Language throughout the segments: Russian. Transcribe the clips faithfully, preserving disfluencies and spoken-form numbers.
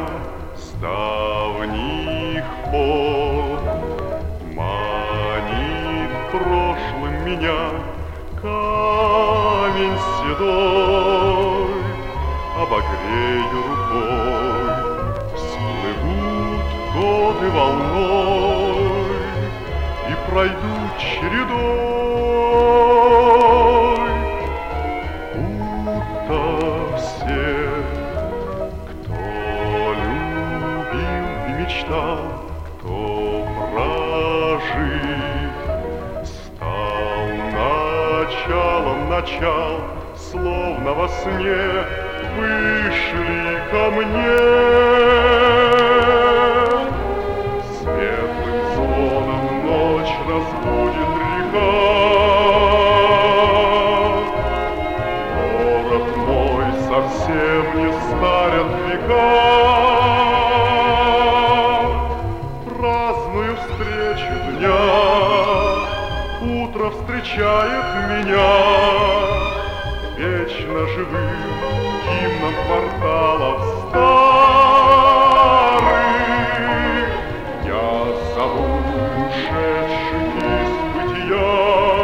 с давних пор. Манит прошлым меня камень седой, обогрею рукой, всплывут годы волной и пройдут чередой, будто все, кто любил и мечтал, кто прожив, стал началом начал, словно во сне вышли ко мне. Светлым звоном ночь разбудит река. Город мой совсем не старят века. Праздную встречу дня, утро встречает меня вечно живым гимном кварталов старых. Я зову ушедших из бытия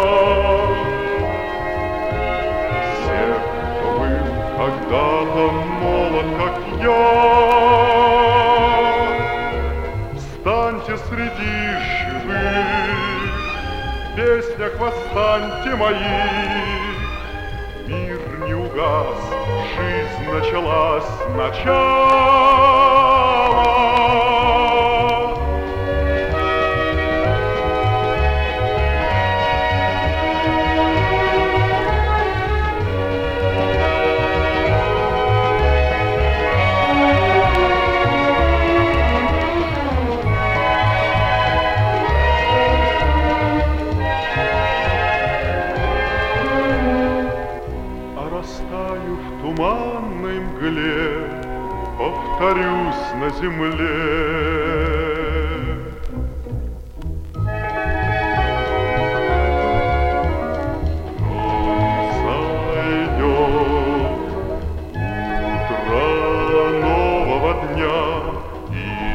всех, кто был когда-то молод, как я. Встаньте среди живых, в песнях восстаньте мои. Мир не угас, жизнь началась сначала. Растаю в туманной мгле, повторюсь на земле. Зайдет утро нового дня и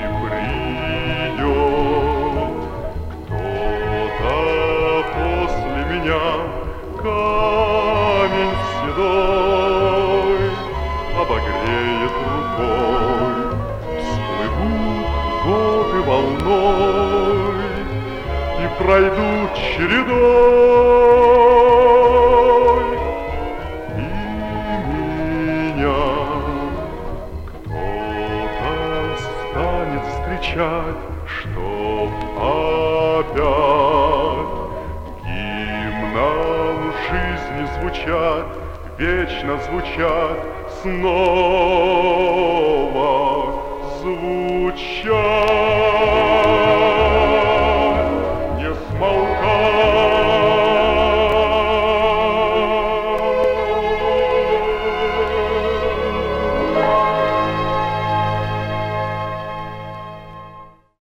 придет кто-то после меня. Камень седой обогреет рукой, всплывут годы волной и пройдут чередой. И меня кто-то станет встречать, чтоб опять гимном жизни звучат, вечно звучат, снова звучат, не смолкать.